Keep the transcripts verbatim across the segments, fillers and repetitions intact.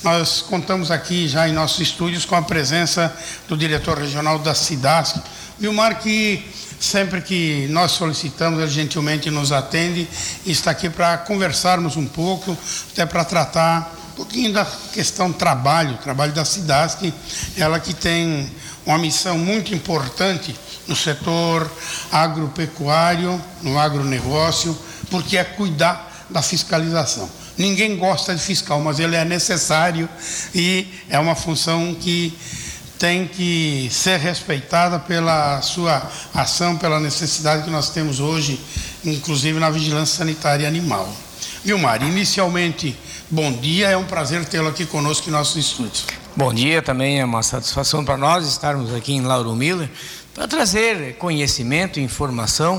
Nós contamos aqui já em nossos estúdios com a presença do diretor regional da SIDASC, Vilmar, que sempre que nós solicitamos, ele gentilmente nos atende e está aqui para conversarmos um pouco, até para tratar um pouquinho da questão trabalho, trabalho da SIDASC, ela que tem uma missão muito importante no setor agropecuário, no agronegócio, porque é cuidar da fiscalização. Ninguém gosta de fiscal, mas ele é necessário e é uma função que tem que ser respeitada pela sua ação, pela necessidade que nós temos hoje, inclusive na vigilância sanitária animal. Vilmar, inicialmente, bom dia, é um prazer tê-lo aqui conosco em nossos estúdios. Bom dia, também é uma satisfação para nós estarmos aqui em Lauro Miller para trazer conhecimento, informação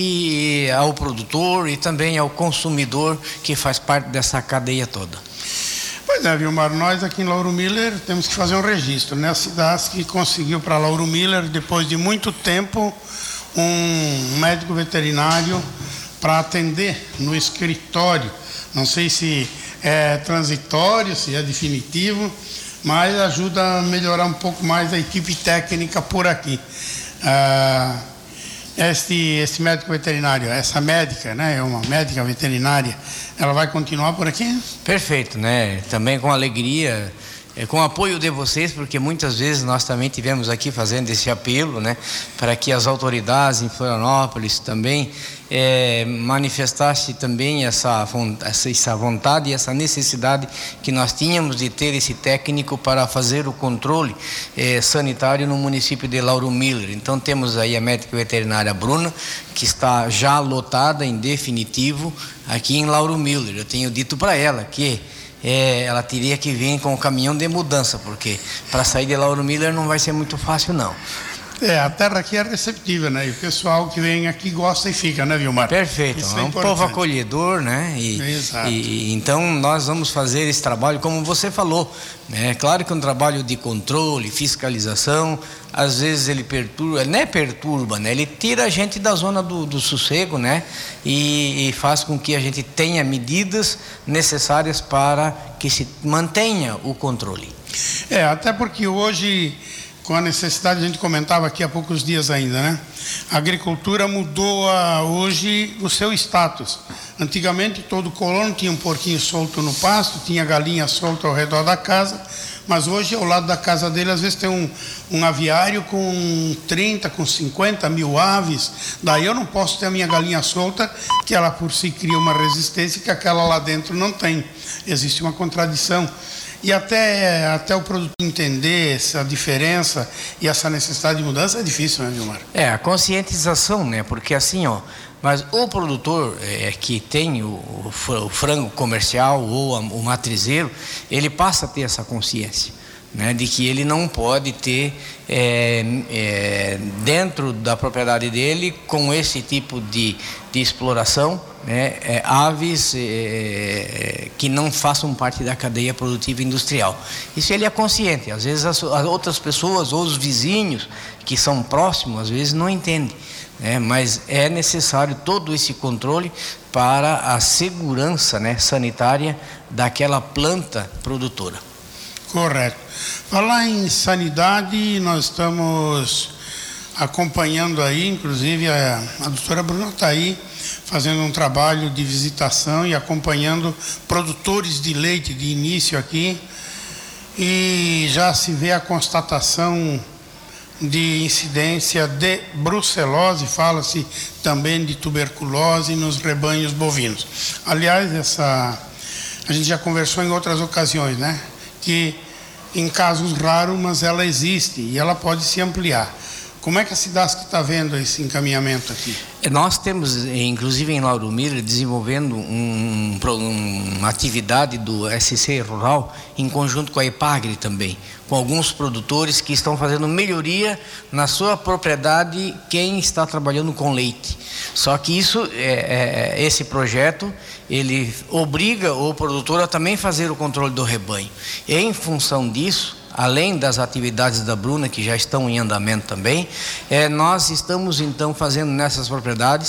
e ao produtor e também ao consumidor que faz parte dessa cadeia toda. Pois é, Vilmar, nós aqui em Lauro Miller temos que fazer um registro, né? A SIDASC conseguiu para Lauro Miller, depois de muito tempo, um médico veterinário para atender no escritório. Não sei se é transitório, se é definitivo, mas ajuda a melhorar um pouco mais a equipe técnica por aqui. Ah, este, este médico veterinário, essa médica, né, é uma médica veterinária, ela vai continuar por aqui? Perfeito, né? Também com alegria, é, com o apoio de vocês, porque muitas vezes nós também tivemos aqui fazendo esse apelo, né, para que as autoridades em Florianópolis também é, manifestassem também essa, essa vontade e essa necessidade que nós tínhamos de ter esse técnico para fazer o controle é, sanitário no município de Lauro Miller. Então temos aí a médica veterinária Bruna, que está já lotada em definitivo aqui em Lauro Miller. Eu tenho dito para ela que É, ela teria que vir com o caminhão de mudança, porque para sair de Lauro Miller não vai ser muito fácil, não. É, a terra aqui é receptiva, né? E o pessoal que vem aqui gosta e fica, né, Vilmar? Perfeito, Isso é, é um povo acolhedor, né? E, Exato. E, então nós vamos fazer esse trabalho, como você falou, né? Claro que é um trabalho de controle, fiscalização, às vezes ele perturba, não é perturba, né? Ele tira a gente da zona do, do sossego, né? E, e faz com que a gente tenha medidas necessárias para que se mantenha o controle. É, até porque hoje, com a necessidade, a gente comentava aqui há poucos dias ainda, né? A agricultura mudou a, hoje o seu status. Antigamente todo colono tinha um porquinho solto no pasto, tinha galinha solta ao redor da casa, mas hoje ao lado da casa dele às vezes tem um, um aviário com trinta, com cinquenta mil aves. Daí eu não posso ter a minha galinha solta, que ela por si cria uma resistência que aquela lá dentro não tem. Existe uma contradição. E até, até o produto entender essa diferença e essa necessidade de mudança é difícil, né, Vilmar? É, a conscientização, né? Porque assim, ó, mas o produtor é, que tem o, o frango comercial ou a, o matrizeiro, ele passa a ter essa consciência, né? De que ele não pode ter é, é, dentro da propriedade dele, com esse tipo de, de exploração, né, é, aves é, que não façam parte da cadeia produtiva industrial. Isso ele é consciente. Às vezes as, as outras pessoas ou os vizinhos que são próximos, às vezes não entendem, né, mas é necessário todo esse controle para a segurança, né, sanitária daquela planta produtora. Correto. Falar em sanidade, nós estamos acompanhando aí, inclusive a, a doutora Bruna está aí fazendo um trabalho de visitação e acompanhando produtores de leite de início aqui, e já se vê a constatação de incidência de brucelose, fala-se também de tuberculose nos rebanhos bovinos. Aliás, essa a gente já conversou em outras ocasiões, né? Que em casos raros, mas ela existe e ela pode se ampliar. Como é que a SIDASC está vendo esse encaminhamento aqui? Nós temos, inclusive em Lauro Miller, desenvolvendo um, um, uma atividade do S C Rural, em conjunto com a EPAGRE também, com alguns produtores que estão fazendo melhoria na sua propriedade, quem está trabalhando com leite. Só que isso, é, é, esse projeto, ele obriga o produtor a também fazer o controle do rebanho. E em função disso, além das atividades da Bruna, que já estão em andamento também, é, nós estamos então fazendo nessas propriedades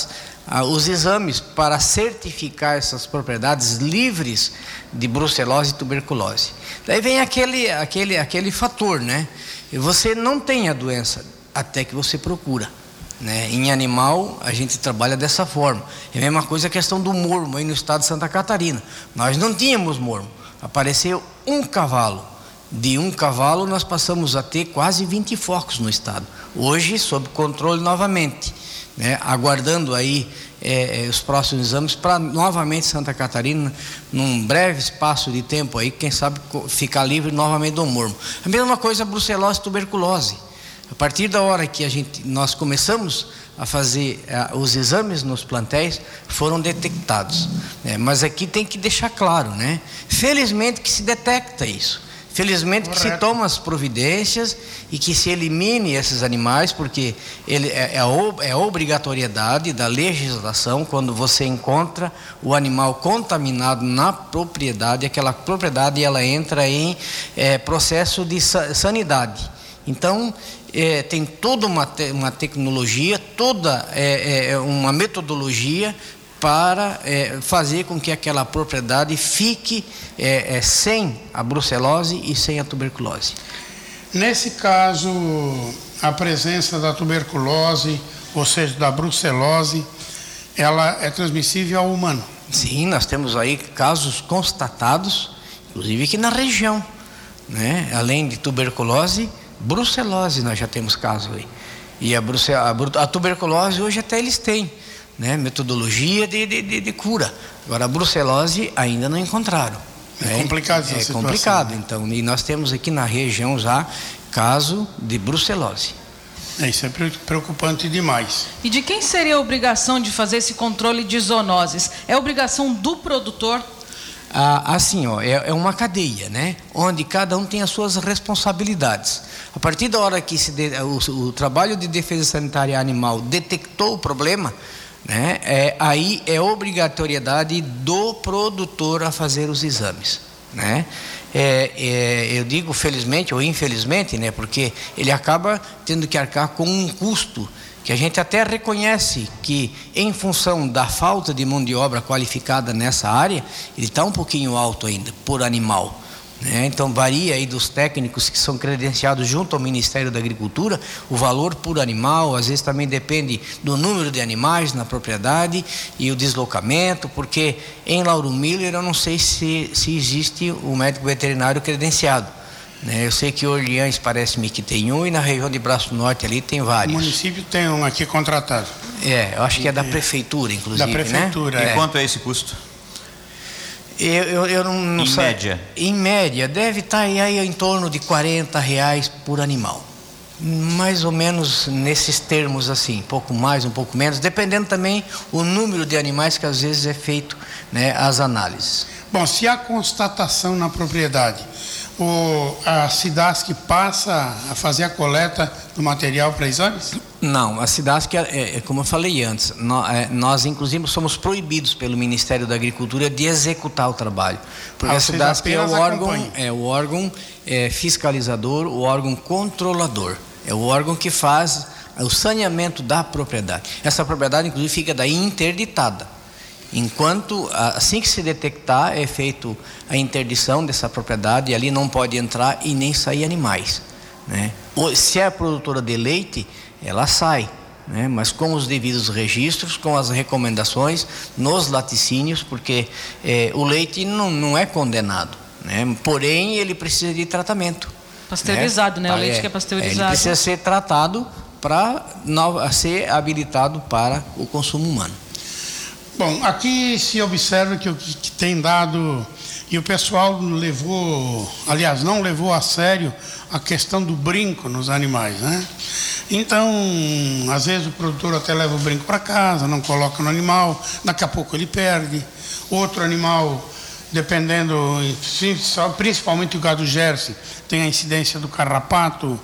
ah, os exames para certificar essas propriedades livres de brucelose e tuberculose. Daí vem aquele, aquele, aquele fator, né? Você não tem a doença até que você procura, né? Em animal a gente trabalha dessa forma. É a mesma coisa a questão do mormo aí no estado de Santa Catarina. Nós não tínhamos mormo, apareceu um cavalo. De um cavalo nós passamos a ter quase vinte focos no estado. Hoje sob controle novamente, né? Aguardando aí é, os próximos exames para novamente Santa Catarina, num breve espaço de tempo aí, quem sabe ficar livre novamente do mormo. A mesma coisa a brucelose e tuberculose. A partir da hora que a gente, nós começamos a fazer uh, os exames nos plantéis, foram detectados, né? Mas aqui tem que deixar claro, né? Felizmente que se detecta isso. Felizmente Correto. Que se toma as providências e que se elimine esses animais, porque ele é, é, a, é a obrigatoriedade da legislação. Quando você encontra o animal contaminado na propriedade, aquela propriedade ela entra em é, processo de sanidade. Então é, tem toda uma, te, uma tecnologia, toda é, é, uma metodologia para é, fazer com que aquela propriedade fique é, é, sem a brucelose e sem a tuberculose. Nesse caso, a presença da tuberculose, ou seja, da brucelose, ela é transmissível ao humano? Sim, nós temos aí casos constatados, inclusive aqui na região, né? Além de tuberculose, brucelose nós já temos casos aí. E a, brucel, a, a tuberculose hoje até eles têm, né, metodologia de, de, de cura. Agora a brucelose ainda não encontraram. É né? complicado essa É situação. complicado, então, e nós temos aqui na região já caso de brucelose. É, isso é preocupante demais. E de quem seria a obrigação de fazer esse controle de zoonoses? É obrigação do produtor? Ah, assim, ó, é, é uma cadeia, né? Onde cada um tem as suas responsabilidades. A partir da hora que se de, o, o trabalho de defesa sanitária animal detectou o problema, né? É, aí é obrigatoriedade do produtor a fazer os exames, né? É, é, eu digo felizmente ou infelizmente, né? Porque ele acaba tendo que arcar com um custo que a gente até reconhece que, em função da falta de mão de obra qualificada nessa área, ele está um pouquinho alto ainda por animal, né? Então varia aí dos técnicos que são credenciados junto ao Ministério da Agricultura o valor por animal. Às vezes também depende do número de animais na propriedade e o deslocamento, porque em Lauro Miller eu não sei se, se existe o médico veterinário credenciado, né? Eu sei que Orleans parece-me que tem um, e na região de Braço Norte ali tem vários. O município tem um aqui contratado. É, eu acho que é da prefeitura, inclusive. Da prefeitura, né? E quanto é esse custo? Eu, eu, eu não, não em sei. média? Em média, deve estar aí, aí em torno de quarenta reais por animal. Mais ou menos nesses termos assim, um pouco mais, um pouco menos, dependendo também o número de animais que às vezes é feito, né, as análises. Bom, se há constatação na propriedade, o, a SIDASC passa a fazer a coleta do material para exames? Não, a SIDASC, é, é, como eu falei antes, nós, é, nós inclusive somos proibidos pelo Ministério da Agricultura de executar o trabalho, porque ah, a SIDASC é o órgão, é o órgão é, fiscalizador, o órgão controlador, é o órgão que faz o saneamento da propriedade. Essa propriedade inclusive fica daí interditada. Enquanto, assim que se detectar, é feito a interdição dessa propriedade, e ali não pode entrar e nem sair animais, né? Se é produtora de leite, ela sai, né? Mas com os devidos registros, com as recomendações nos laticínios, porque é, o leite não, não é condenado, né? Porém ele precisa de tratamento. Pasteurizado, né? né? O leite é, que é pasteurizado. Ele precisa ser tratado para ser habilitado para o consumo humano. Bom, aqui se observa que o que tem dado, e o pessoal levou, aliás, não levou a sério a questão do brinco nos animais, né? Então, às vezes o produtor até leva o brinco para casa, não coloca no animal, daqui a pouco ele perde. Outro animal, dependendo, principalmente o gado Jersey, tem a incidência do carrapato,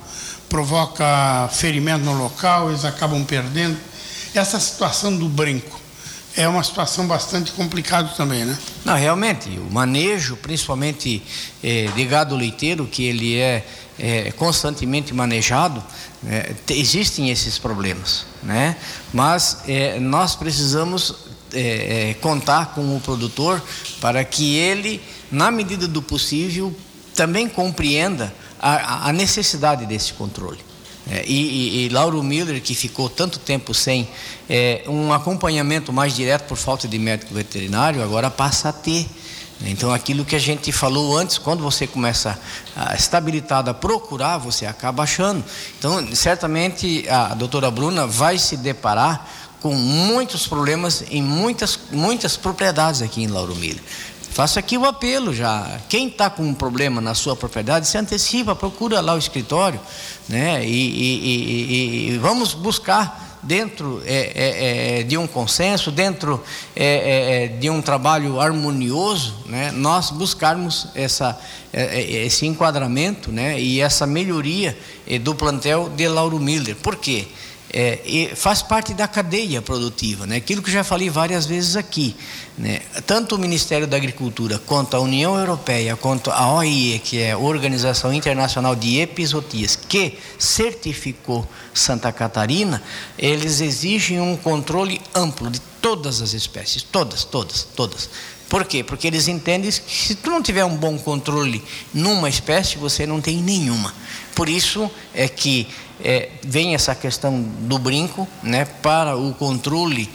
provoca ferimento no local, eles acabam perdendo. Essa situação do brinco, é uma situação bastante complicada também, né? Não, realmente, o manejo, principalmente eh, de gado leiteiro, que ele é, é constantemente manejado, né, existem esses problemas, né? Mas eh, nós precisamos eh, eh, contar com o produtor para que ele, na medida do possível, também compreenda a, a necessidade desse controle. É, e, e, e Lauro Miller, que ficou tanto tempo sem é, um acompanhamento mais direto por falta de médico veterinário, agora passa a ter. Então, aquilo que a gente falou antes, quando você começa a, estabilizado a procurar, você acaba achando. Então, certamente a doutora Bruna vai se deparar com muitos problemas em muitas, muitas propriedades aqui em Lauro Miller. Faço aqui o apelo já. Quem está com um problema na sua propriedade, se antecipa, procura lá o escritório, né? E, e, e, e vamos buscar dentro é, é, é, de um consenso, dentro é, é, de um trabalho harmonioso, né? Nós buscarmos essa, é, esse enquadramento, né? E essa melhoria é, do plantel de Lauro Miller. Por quê? É, e faz parte da cadeia produtiva, né? Aquilo que eu já falei várias vezes aqui, né? Tanto o Ministério da Agricultura quanto a União Europeia, quanto a O I E, que é a Organização Internacional de Epizootias, que certificou Santa Catarina, eles exigem um controle amplo de todas as espécies, todas, todas, todas. Por quê? Porque eles entendem que se tu não tiver um bom controle numa espécie, você não tem nenhuma. Por isso é que é, vem essa questão do brinco, né, para o controle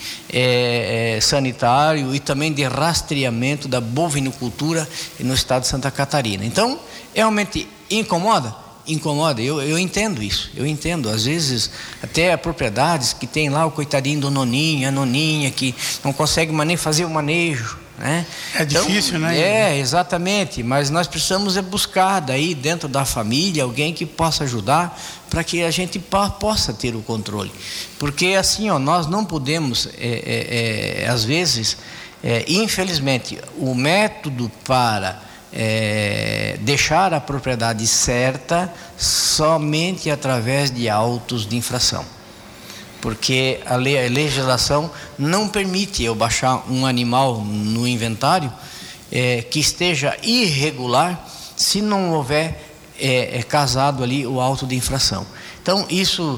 é, é, sanitário e também de rastreamento da bovinocultura no estado de Santa Catarina. Então, realmente incomoda? Incomoda, eu, eu entendo isso, eu entendo. Às vezes, até propriedades que tem lá o coitadinho do noninho, a noninha, que não consegue mais nem fazer o manejo, né? É difícil, então, né? É, exatamente, mas nós precisamos é buscar daí dentro da família alguém que possa ajudar para que a gente possa ter o controle. Porque assim, ó, nós não podemos, é, é, é, às vezes, é, infelizmente, o método para É, deixar a propriedade certa somente através de autos de infração, porque a, lei, a legislação não permite eu baixar um animal no inventário é, que esteja irregular se não houver é, é, casado ali o auto de infração. Então isso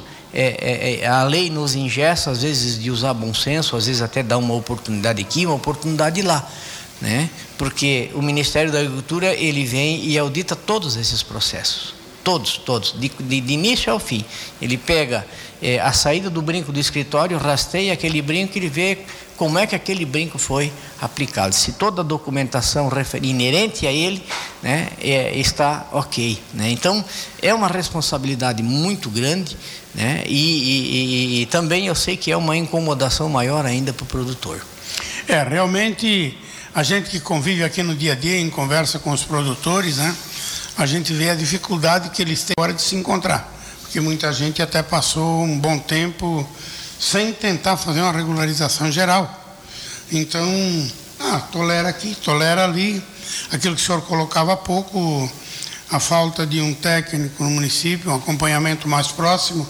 é, é, a lei nos ingessa às vezes de usar bom senso, às vezes até dá uma oportunidade aqui, uma oportunidade lá, né? Porque o Ministério da Agricultura ele vem e audita todos esses processos, todos, todos, de, de, de início ao fim. Ele pega é, a saída do brinco do escritório, rasteia aquele brinco e ele vê como é que aquele brinco foi aplicado. Se toda a documentação inerente a ele, né, é, está ok, né? Então é uma responsabilidade muito grande, né? E, e, e, e também eu sei que é uma incomodação maior ainda para o produtor. É, realmente a gente que convive aqui no dia a dia, em conversa com os produtores, né? A gente vê a dificuldade que eles têm agora de se encontrar, porque muita gente até passou um bom tempo sem tentar fazer uma regularização geral. Então, ah, tolera aqui, tolera ali, aquilo que o senhor colocava há pouco, a falta de um técnico no município, um acompanhamento mais próximo.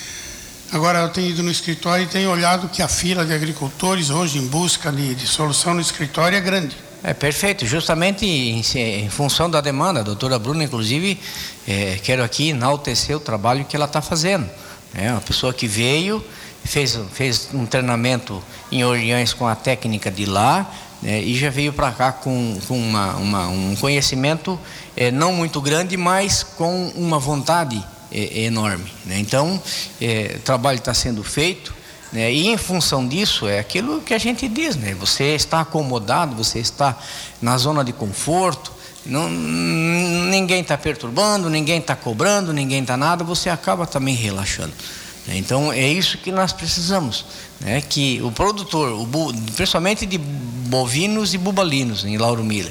Agora eu tenho ido no escritório e tenho olhado que a fila de agricultores hoje em busca de, de solução no escritório é grande. É perfeito, justamente em, em função da demanda. A doutora Bruna, inclusive, é, quero aqui enaltecer o trabalho que ela está fazendo. É uma pessoa que veio, fez, fez um treinamento em Orleans com a técnica de lá, né, e já veio para cá com, com uma, uma, um conhecimento é, não muito grande, mas com uma vontade É, é enorme, né? Então é, o trabalho está sendo feito, né? E em função disso é aquilo que a gente diz, né? Você está acomodado, você está na zona de conforto, não, ninguém está perturbando, ninguém está cobrando, ninguém está nada, você acaba também relaxando, né? Então é isso que nós precisamos, né? Que o produtor, o, principalmente de bovinos e bubalinos em Lauro Miller,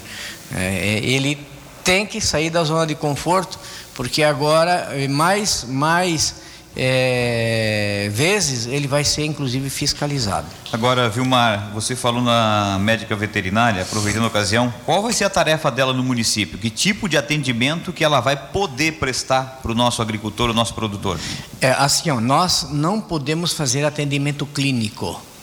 é, ele tem que sair da zona de conforto, porque agora mais, mais é, vezes ele vai ser inclusive fiscalizado. Agora, Vilmar, você falou na médica veterinária, aproveitando a ocasião, qual vai ser a tarefa dela no município? Que tipo de atendimento que ela vai poder prestar para o nosso agricultor, o nosso produtor? É, assim, ó, nós não podemos fazer atendimento clínico,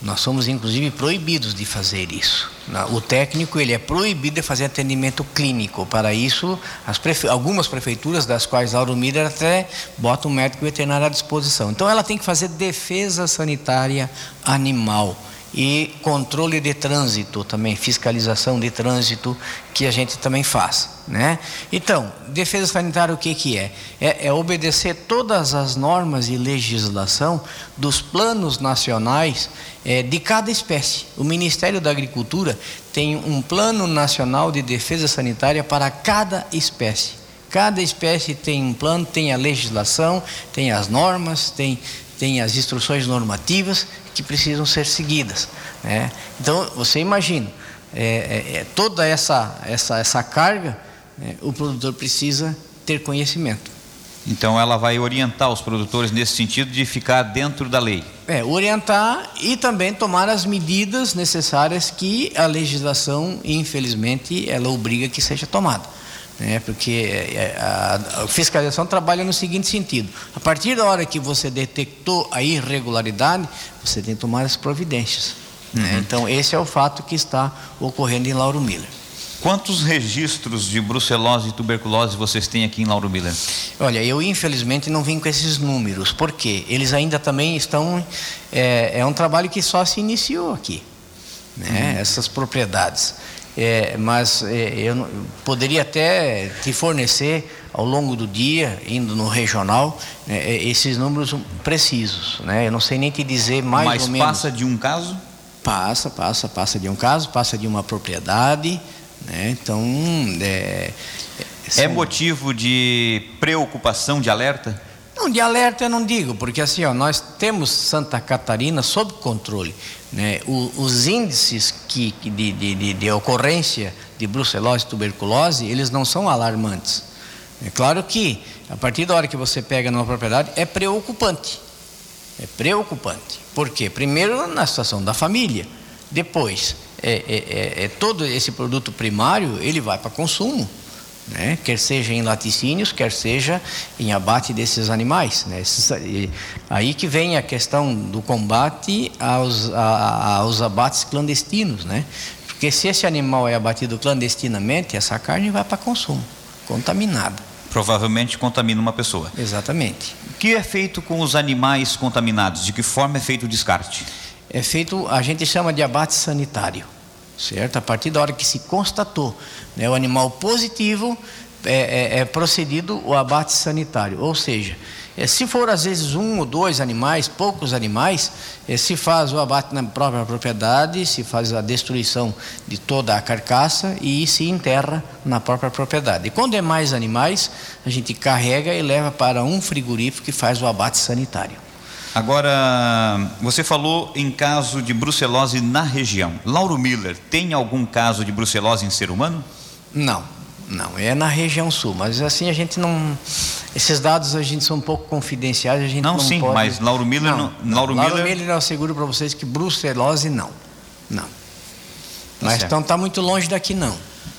Nós somos inclusive proibidos de fazer isso. O técnico ele é proibido de fazer atendimento clínico. Para isso, as prefe... algumas prefeituras, das quais Lauro Miller até bota um médico veterinário à disposição. Então ela tem que fazer defesa sanitária animal e controle de trânsito também, fiscalização de trânsito, que a gente também faz, né? Então, defesa sanitária o que que é? É, é obedecer todas as normas e legislação dos planos nacionais é, de cada espécie. O Ministério da Agricultura tem um plano nacional de defesa sanitária para cada espécie. Cada espécie tem um plano, tem a legislação, tem as normas, tem, tem as instruções normativas que precisam ser seguidas, né? Então você imagina é, é, é, toda essa, essa, essa carga, né, o produtor precisa ter conhecimento. Então ela vai orientar os produtores nesse sentido de ficar dentro da lei. É, orientar e também tomar as medidas necessárias que a legislação, infelizmente, ela obriga que seja tomada. É, porque a, a fiscalização trabalha no seguinte sentido: a partir da hora que você detectou a irregularidade, você tem que tomar as providências. Uhum. Né? Então esse é o fato que está ocorrendo em Lauro Miller. Quantos registros de brucelose e tuberculose vocês têm aqui em Lauro Miller? Olha, eu infelizmente não vim com esses números, porque eles ainda também estão, é, é um trabalho que só se iniciou aqui, né? Uhum. Essas propriedades. É, mas é, eu poderia até te fornecer ao longo do dia, indo no regional, né, esses números precisos, né? Eu não sei nem te dizer mais mas ou menos. Mas passa de um caso? Passa, passa, passa de um caso, passa de uma propriedade, né? Então é, são... é motivo de preocupação, de alerta? Não, de alerta eu não digo, porque assim, ó, nós temos Santa Catarina sob controle, né? O, os índices que, de, de, de, de ocorrência de brucelose e tuberculose, eles não são alarmantes. É claro que, a partir da hora que você pega numa propriedade, é preocupante. É preocupante. Por quê? Primeiro, na situação da família. Depois, é, é, é, é todo esse produto primário, ele vai para consumo. Né? Quer seja em laticínios, quer seja em abate desses animais, né? Esses, aí que vem a questão do combate aos, a, aos abates clandestinos, né? Porque se esse animal é abatido clandestinamente, essa carne vai para consumo, contaminada. Provavelmente contamina uma pessoa. Exatamente. O que é feito com os animais contaminados? De que forma é feito o descarte? É feito, a gente chama de abate sanitário. Certo? A partir da hora que se constatou, né, o animal positivo, é, é, é procedido o abate sanitário. Ou seja, é, se for às vezes um ou dois animais, poucos animais, é, se faz o abate na própria propriedade, se faz a destruição de toda a carcaça e se enterra na própria propriedade. E quando é mais animais, a gente carrega e leva para um frigorífico que faz o abate sanitário. Agora, você falou em caso de brucelose na região. Lauro Miller, tem algum caso de brucelose em ser humano? Não, não, é na região sul, mas assim a gente não... Esses dados a gente são um pouco confidenciais, a gente não, não pode... Não, sim, mas Lauro Miller... Não, não, não. Lauro, Lauro Miller, Miller eu asseguro para vocês que brucelose não, não. Mas tá então está muito longe daqui não.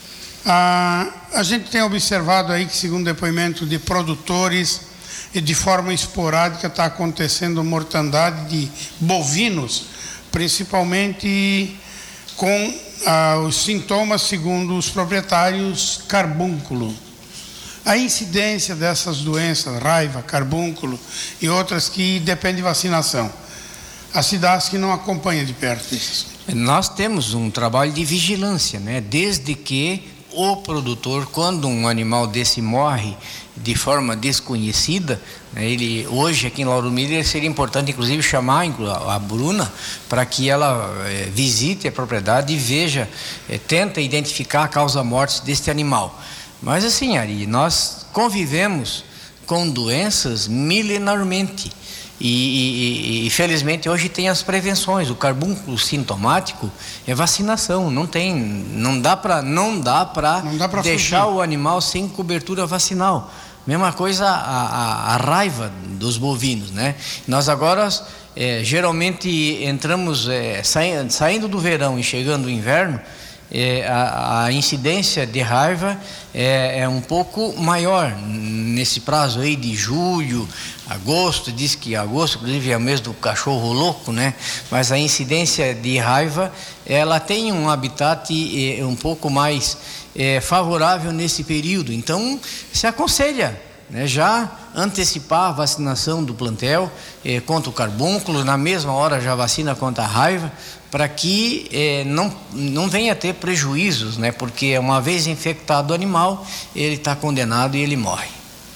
Ah, a gente tem observado aí que, segundo depoimento de produtores, e de forma esporádica está acontecendo mortandade de bovinos, principalmente com ah, os sintomas, segundo os proprietários, carbúnculo. A incidência dessas doenças, raiva, carbúnculo e outras que dependem de vacinação, a SIDASC não acompanha de perto isso. Nós temos um trabalho de vigilância, né? Desde que o produtor, quando um animal desse morre de forma desconhecida, né, ele, hoje aqui em Lauro Miller seria importante inclusive chamar a Bruna para que ela é, visite a propriedade e veja, é, tenta identificar a causa-morte deste animal. Mas assim, Ari, nós convivemos com doenças milenarmente. E, e, e felizmente hoje tem as prevenções. O carbúnculo sintomático é vacinação, não tem, não dá para não dá para deixar fugir o animal sem cobertura vacinal. Mesma coisa a, a, a raiva dos bovinos, né? Nós agora é, geralmente entramos é, saindo, saindo do verão e chegando o inverno, é, a, a incidência de raiva é, é um pouco maior nesse prazo aí de julho, agosto, diz que agosto, inclusive é o mês do cachorro louco, né? Mas a incidência de raiva, ela tem um habitat eh, um pouco mais eh, favorável nesse período. Então, se aconselha, né, já antecipar a vacinação do plantel eh, contra o carbúnculo, na mesma hora já vacina contra a raiva, para que eh, não, não venha a ter prejuízos, né? Porque uma vez infectado o animal, ele está condenado e ele morre.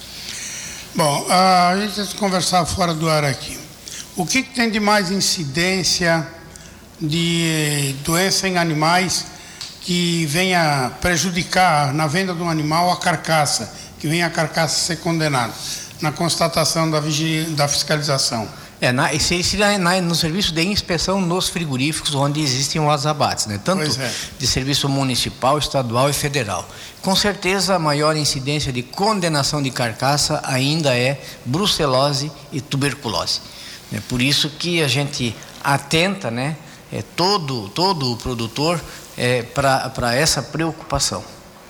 Bom, a gente conversava fora do ar aqui. O que, que tem de mais incidência de doença em animais que venha prejudicar na venda de um animal a carcaça, que venha a carcaça ser condenada, na constatação da, vigia, da fiscalização? É, na, isso é na, no serviço de inspeção nos frigoríficos onde existem os abates, né? Tanto é. de serviço municipal, estadual e federal. Com certeza a maior incidência de condenação de carcaça ainda é brucelose e tuberculose. É por isso que a gente atenta, né, é, todo, todo o produtor é, para essa preocupação.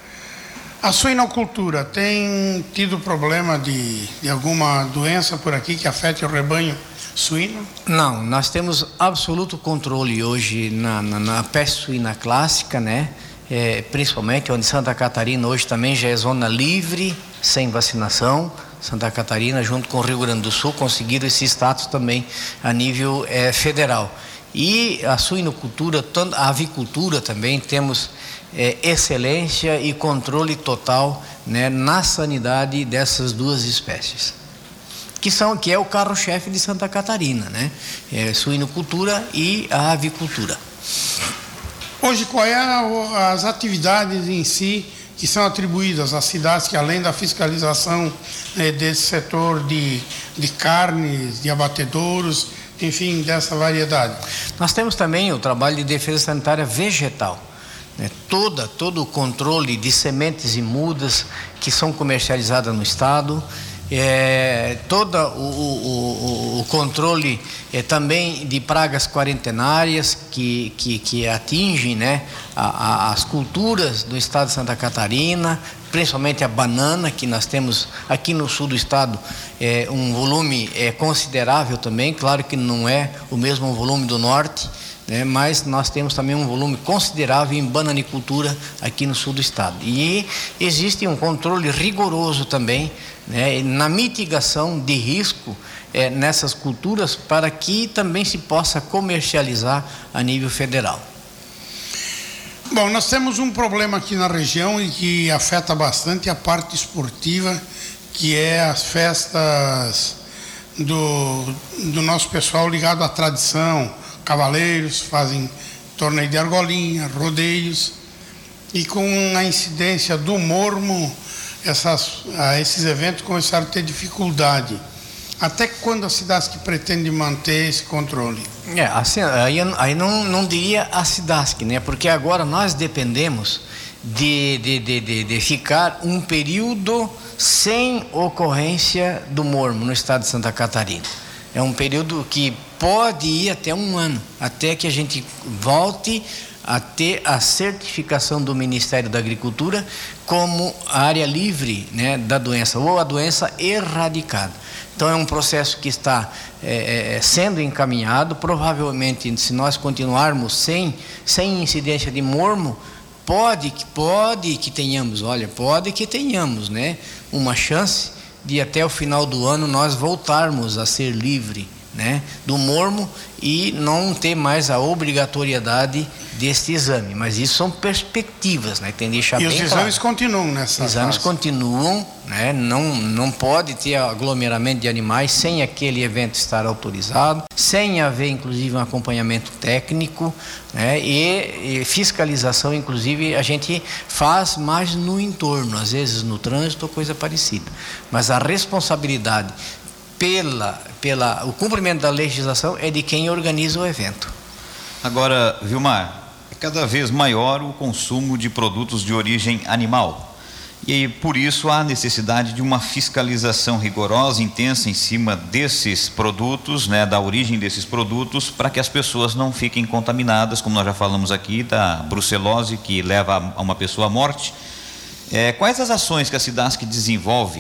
A suinocultura tem tido problema de, de alguma doença por aqui que afete o rebanho suíno? Não, nós temos absoluto controle hoje na, na, na peste suína clássica, né? É, principalmente onde Santa Catarina hoje também já é zona livre, sem vacinação. Santa Catarina, junto com o Rio Grande do Sul, conseguiram esse status também a nível é, federal. E a suinocultura, a avicultura também, temos é, excelência e controle total, né, na sanidade dessas duas espécies, que são que é o carro-chefe de Santa Catarina, né? É, suinocultura e a avicultura. Hoje, qual é a, as atividades em si que são atribuídas às cidades, que além da fiscalização né, desse setor de, de carnes, de abatedouros, enfim, dessa variedade? Nós temos também o trabalho de defesa sanitária vegetal, né? Toda, todo o controle de sementes e mudas que são comercializadas no estado, é, todo o, o, o controle é, também de pragas quarentenárias que, que, que atingem, né, a, a, as culturas do estado de Santa Catarina, principalmente a banana, que nós temos aqui no sul do estado é, um volume é, considerável também, claro que não é o mesmo volume do norte, né, mas nós temos também um volume considerável em bananicultura aqui no sul do estado. E existe um controle rigoroso também, né, na mitigação de risco é, nessas culturas, para que também se possa comercializar a nível federal. Bom, nós temos um problema aqui na região e que afeta bastante a parte esportiva, que é as festas do, do nosso pessoal ligado à tradição. Cavaleiros fazem torneio de argolinha, rodeios, e com a incidência do mormo, essas, esses eventos começaram a ter dificuldade. Até quando a Cidasc pretende manter esse controle? É, assim, aí, aí não, não diria a Cidasc, né? Porque agora nós dependemos de, de, de, de, de ficar um período sem ocorrência do mormo no estado de Santa Catarina. É um período que pode ir até um ano, até que a gente volte a ter a certificação do Ministério da Agricultura como área livre, né, da doença, ou a doença erradicada. Então é um processo que está é, sendo encaminhado. Provavelmente, se nós continuarmos sem, sem incidência de mormo, pode, pode que tenhamos, olha, pode que tenhamos, né, uma chance de até o final do ano nós voltarmos a ser livre, né, do mormo e não ter mais a obrigatoriedade deste exame. Mas isso são perspectivas, né? Tem que deixar bem claro. E os exames continuam nessa Os exames fase. continuam, né? Não, não pode ter aglomeramento de animais sem aquele evento estar autorizado, sem haver inclusive um acompanhamento técnico, né? E, e fiscalização, inclusive a gente faz mais no entorno, às vezes no trânsito ou coisa parecida. Mas a responsabilidade pela, pela o cumprimento da legislação é de quem organiza o evento. Agora, Vilmar, é cada vez maior o consumo de produtos de origem animal. E por isso há necessidade de uma fiscalização rigorosa, intensa em cima desses produtos, né, da origem desses produtos, para que as pessoas não fiquem contaminadas, como nós já falamos aqui, da brucelose, que leva a uma pessoa à morte. É, quais as ações que a Cidasc desenvolve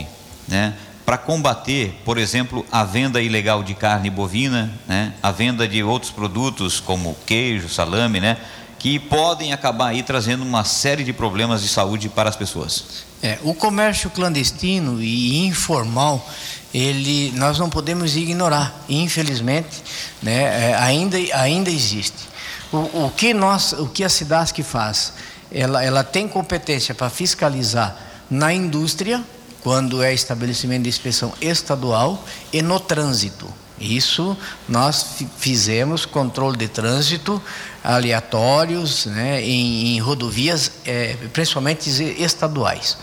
né, para combater, por exemplo, a venda ilegal de carne bovina, né, a venda de outros produtos como queijo, salame, né, que podem acabar aí trazendo uma série de problemas de saúde para as pessoas? É, o comércio clandestino e informal, ele, nós não podemos ignorar, infelizmente, né, é, ainda, ainda existe. O, o, que nós, o que a SIDASC faz? Ela, ela tem competência para fiscalizar na indústria, quando é estabelecimento de inspeção estadual, e no trânsito. Isso nós fizemos controle de trânsito aleatórios, né, em, em rodovias, é, principalmente estaduais.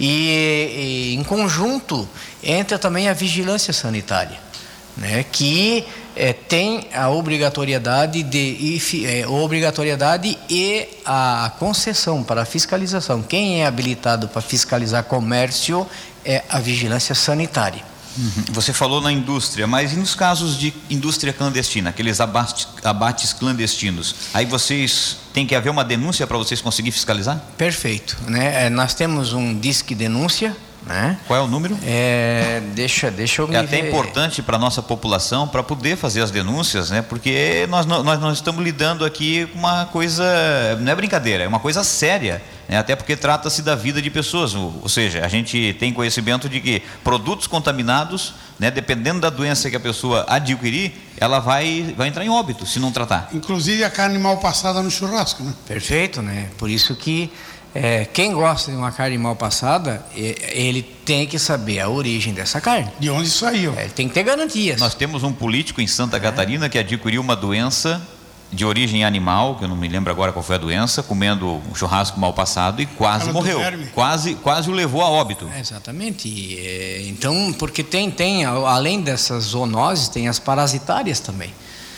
E, e em conjunto entra também a vigilância sanitária, né, que é, tem a obrigatoriedade de é, obrigatoriedade e a concessão para a fiscalização. Quem é habilitado para fiscalizar comércio é a vigilância sanitária. Você falou na indústria, mas e nos casos de indústria clandestina, aqueles abates, abates clandestinos? Aí vocês tem que haver uma denúncia para vocês conseguirem fiscalizar? Perfeito, né? Nós temos um disque denúncia, né? Qual é o número? É, deixa, deixa eu me É até ver. importante para a nossa população, para poder fazer as denúncias, né? Porque nós não, nós não estamos lidando aqui com uma coisa, não é brincadeira, é uma coisa séria, né? Até porque trata-se da vida de pessoas, ou, ou seja, a gente tem conhecimento de que produtos contaminados, né, dependendo da doença que a pessoa adquirir, ela vai, vai entrar em óbito se não tratar. Inclusive a carne mal passada no churrasco, né? Perfeito, né? Por isso que É, quem gosta de uma carne mal passada, ele tem que saber a origem dessa carne. De onde saiu. É, ele tem que ter garantias. Nós temos um político em Santa Catarina que adquiriu uma doença de origem animal, que eu não me lembro agora qual foi a doença, comendo um churrasco mal passado e quase Ela morreu. Quase, quase o levou a óbito. É, exatamente. E, é, então, porque tem, tem, além dessas zoonoses, tem as parasitárias também.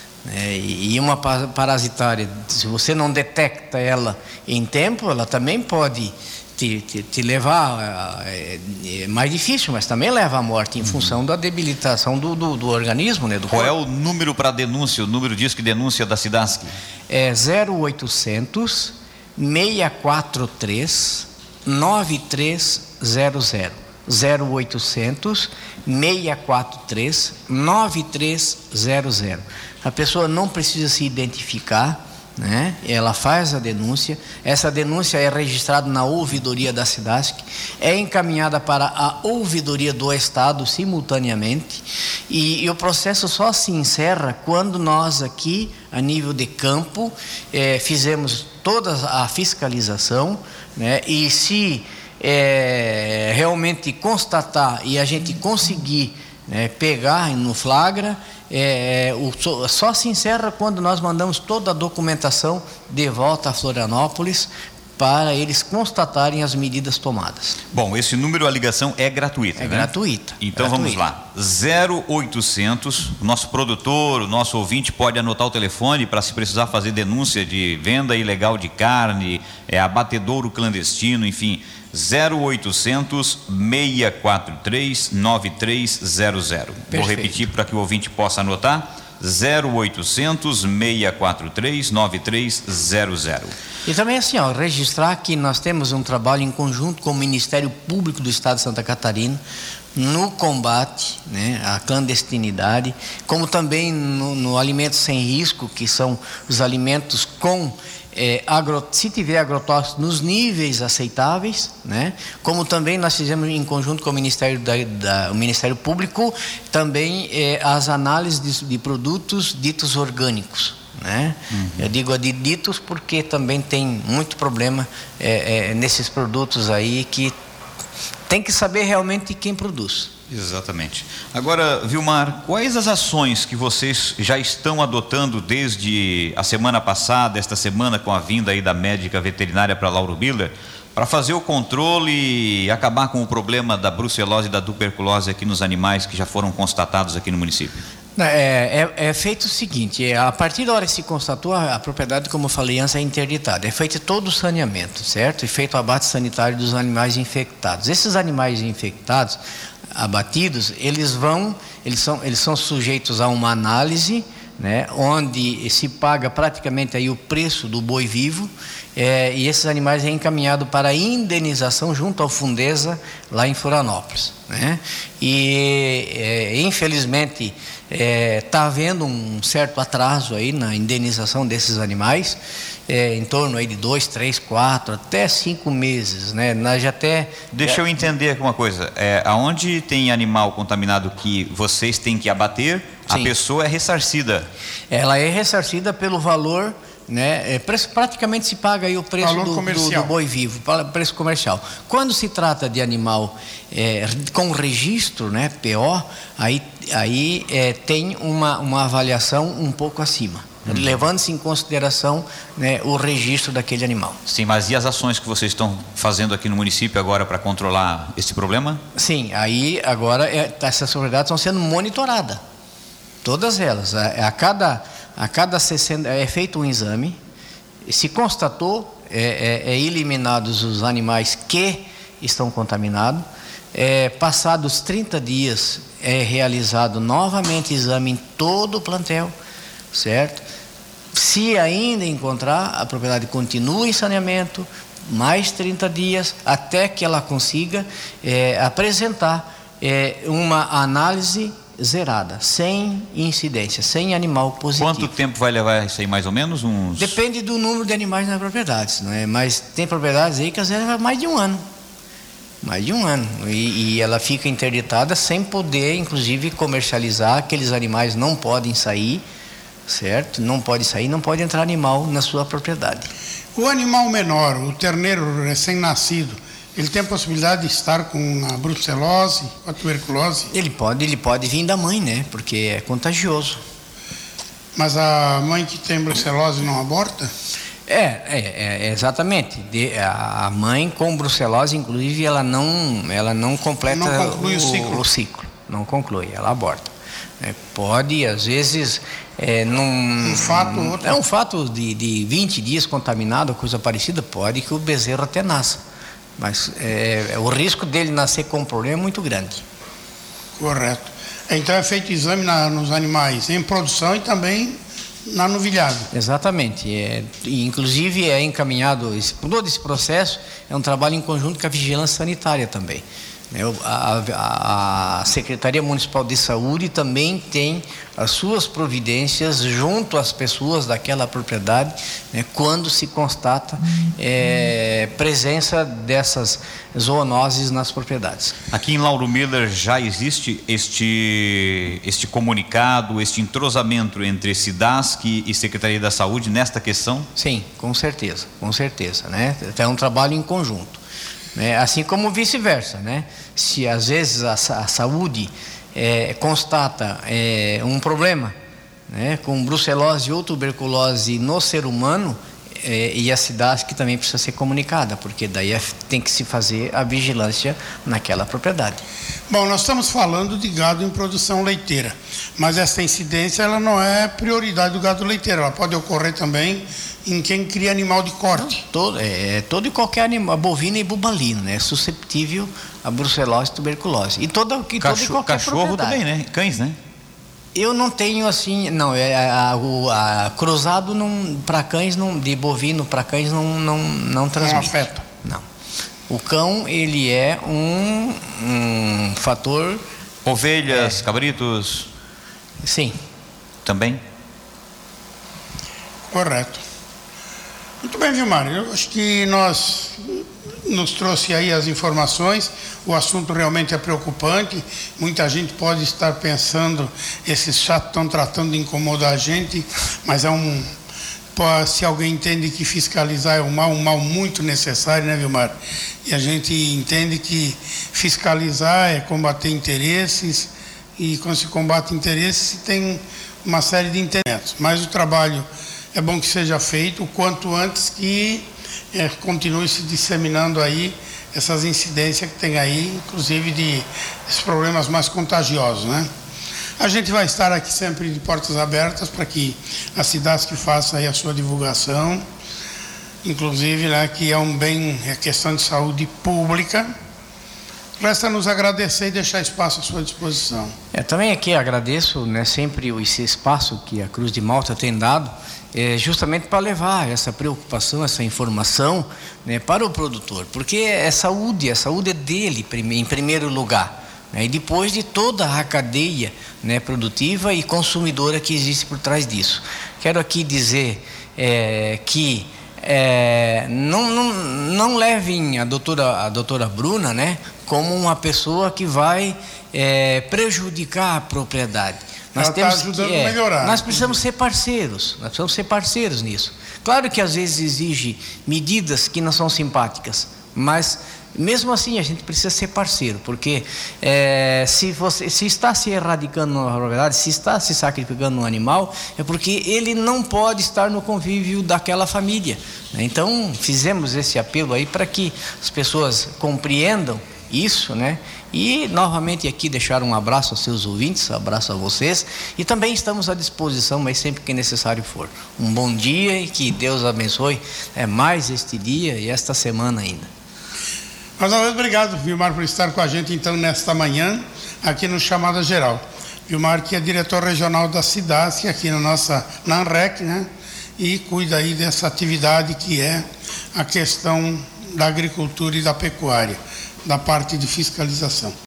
É, e uma parasitária, se você não detecta ela em tempo, ela também pode te, te, te levar, é, é mais difícil, mas também leva à morte em uhum. função da debilitação do, do, do organismo, né, do Qual corpo. é o número para denúncia, o número diz que denúncia da SIDASC? É zero oitocentos, seis quatro três, nove três zero zero. zero oitocentos, seis quatro três, nove três zero zero. A pessoa não precisa se identificar, né? Ela faz a denúncia, essa denúncia é registrada na ouvidoria da SIDASC, é encaminhada para a ouvidoria do Estado simultaneamente, e, e o processo só se encerra quando nós aqui, a nível de campo, eh, fizemos toda a fiscalização, né? E se É, realmente constatar e a gente conseguir, né, pegar no flagra, é, o, só se encerra quando nós mandamos toda a documentação de volta a Florianópolis para eles constatarem as medidas tomadas. Bom, esse número, a ligação é gratuita, é né? gratuita. Então gratuita. Vamos lá, zero oitocentos, o nosso produtor, o nosso ouvinte pode anotar o telefone para, se precisar fazer denúncia de venda ilegal de carne, é, abatedouro clandestino, enfim, zero oitocentos, seis quatro três, nove três zero zero. Vou repetir para que o ouvinte possa anotar, zero oitocentos, seis quatro três, nove três zero zero. E também assim, ó, registrar que nós temos um trabalho em conjunto com o Ministério Público do Estado de Santa Catarina no combate, né, à clandestinidade, como também no, no alimento sem risco, que são os alimentos com É, agro, se tiver agrotóxicos nos níveis aceitáveis, né? Como também nós fizemos em conjunto com o Ministério, da, da, o Ministério Público também é, as análises de, de produtos ditos orgânicos, né? Uhum. Eu digo de ditos porque também tem muito problema é, é, nesses produtos aí, que tem que saber realmente quem produz. Exatamente. Agora, Vilmar, quais as ações que vocês já estão adotando desde a semana passada, esta semana com a vinda aí da médica veterinária para Lauro Miller, para fazer o controle e acabar com o problema da brucelose e da tuberculose aqui nos animais que já foram constatados aqui no município? É, é, é feito o seguinte, é, a partir da hora que se constatou a, a propriedade, como eu falei antes, é interditada. É feito todo o saneamento, certo? E feito o abate sanitário dos animais infectados. Esses animais infectados, abatidos, eles vão, eles são, eles são sujeitos a uma análise, né, onde se paga praticamente aí o preço do boi vivo, É, e esses animais é encaminhado para indenização junto ao Fundesa, lá em Florianópolis, né? E é, infelizmente está é, havendo um certo atraso aí na indenização desses animais, é, em torno aí de dois, três, quatro, até cinco meses, né? Nós já até Deixa já... eu entender uma coisa. É, aonde tem animal contaminado que vocês têm que abater, Sim. a pessoa é ressarcida. Ela é ressarcida pelo valor, né? É, preço, praticamente se paga aí o preço do, do, do boi vivo, preço comercial. Quando se trata de animal é, com registro, né, P O, aí, aí é, tem uma, uma avaliação um pouco acima, hum. levando-se em consideração, né, o registro daquele animal. Sim, mas e as ações que vocês estão fazendo aqui no município agora para controlar esse problema? Sim, aí agora é, essas propriedades estão sendo monitoradas, todas elas, a, a cada A cada sessenta é feito um exame, se constatou, é, é, é eliminados os animais que estão contaminados, é, passados trinta dias é realizado novamente exame em todo o plantel, certo? Se ainda encontrar, a propriedade continua em saneamento, mais trinta dias, até que ela consiga é, apresentar é, uma análise zerada, sem incidência, sem animal positivo. Quanto tempo vai levar isso aí, mais ou menos? Uns... Depende do número de animais nas propriedades, não é? Mas tem propriedades aí que às vezes vai mais de um ano. Mais de um ano. E, e ela fica interditada sem poder, inclusive, comercializar. Aqueles animais não podem sair, certo? Não pode sair, não pode entrar animal na sua propriedade. O animal menor, o terneiro recém-nascido, ele tem a possibilidade de estar com a brucelose, com a tuberculose? Ele pode, ele pode vir da mãe, né? Porque é contagioso. Mas a mãe que tem brucelose não aborta? É, é, é exatamente. De, a mãe com brucelose, inclusive, ela não, ela não completa não conclui o, o, ciclo. o ciclo. Não conclui, ela aborta. É, pode, às vezes, é, num, um fato outro. É um fato de, de vinte dias contaminado, coisa parecida, pode que o bezerro até nasça. Mas é, o risco dele nascer com um problema é muito grande. Correto. Então é feito exame na, nos animais em produção e também na novilhada. Exatamente. É, inclusive é encaminhado, esse, todo esse processo é um trabalho em conjunto com a vigilância sanitária também. A, a, a Secretaria Municipal de Saúde também tem as suas providências junto às pessoas daquela propriedade, né, quando se constata é, presença dessas zoonoses nas propriedades. Aqui em Lauro Miller já existe este, este comunicado, este entrosamento entre SIDASC e Secretaria da Saúde nesta questão? Sim, com certeza, com certeza, né? É um trabalho em conjunto. É, assim como vice-versa, né? Se às vezes a, a saúde é, constata é, um problema, né, com brucelose ou tuberculose no ser humano, é, e a SIDASC também precisa ser comunicada, porque daí é, tem que se fazer a vigilância naquela propriedade. Bom, nós estamos falando de gado em produção leiteira, mas essa incidência ela não é prioridade do gado leiteiro, ela pode ocorrer também em quem cria animal de corte. Não, todo, é, todo e qualquer animal, bovino e bubalino, né, é susceptível a brucelose e tuberculose. E toda, que, Cacho, toda e qualquer cachorro propriedade. também, né? Cães, né? Eu não tenho assim, não, é a, a, a cruzado para cães, não, de bovino para cães não, não, não transmite. Não afeta. Não. O cão, ele é um, um fator... Ovelhas, é, cabritos? Sim. Também? Correto. Muito bem, Vilmar, eu acho que nós nos trouxe aí as informações, o assunto realmente é preocupante, muita gente pode estar pensando, esses chatos estão tratando de incomodar a gente, mas é um, se alguém entende que fiscalizar é um mal, um mal muito necessário, né, Vilmar? E a gente entende que fiscalizar é combater interesses, e quando se combate interesses, se tem uma série de interesses, mas o trabalho é bom que seja feito o quanto antes, que é, continue se disseminando aí essas incidências que tem aí, inclusive de esses problemas mais contagiosos, né? A gente vai estar aqui sempre de portas abertas para que a SIDASC faça aí a sua divulgação, inclusive, né, que é um bem, é questão de saúde pública, Resta nos agradecer e deixar espaço à sua disposição. É, também aqui agradeço, né, sempre esse espaço que a Cruz de Malta tem dado, é, justamente para levar essa preocupação, essa informação, né, para o produtor, porque é saúde, a saúde é dele em primeiro lugar, né, e depois de toda a cadeia, né, produtiva e consumidora que existe por trás disso. Quero aqui dizer é, que É, não, não, não levem a doutora, a doutora Bruna, né, como uma pessoa que vai é, prejudicar a propriedade. Nós Ela temos está ajudando que, é, a melhorar. Nós precisamos ser parceiros, nós precisamos ser parceiros nisso. Claro que às vezes exige medidas que não são simpáticas, mas mesmo assim a gente precisa ser parceiro, porque é, se você se está se erradicando uma propriedade, se está se sacrificando um animal, é porque ele não pode estar no convívio daquela família, né? Então fizemos esse apelo aí para que as pessoas compreendam isso, né? E novamente aqui deixar um abraço aos seus ouvintes, um abraço a vocês, e também estamos à disposição, mas sempre que necessário for. Um bom dia e que Deus abençoe é, mais este dia e esta semana ainda. Mais uma vez, obrigado, Vilmar, por estar com a gente, então, nesta manhã, aqui no Chamada Geral. Vilmar, que é diretor regional da SIDASC, aqui na nossa, na ANREC, né? E cuida aí dessa atividade que é a questão da agricultura e da pecuária, da parte de fiscalização.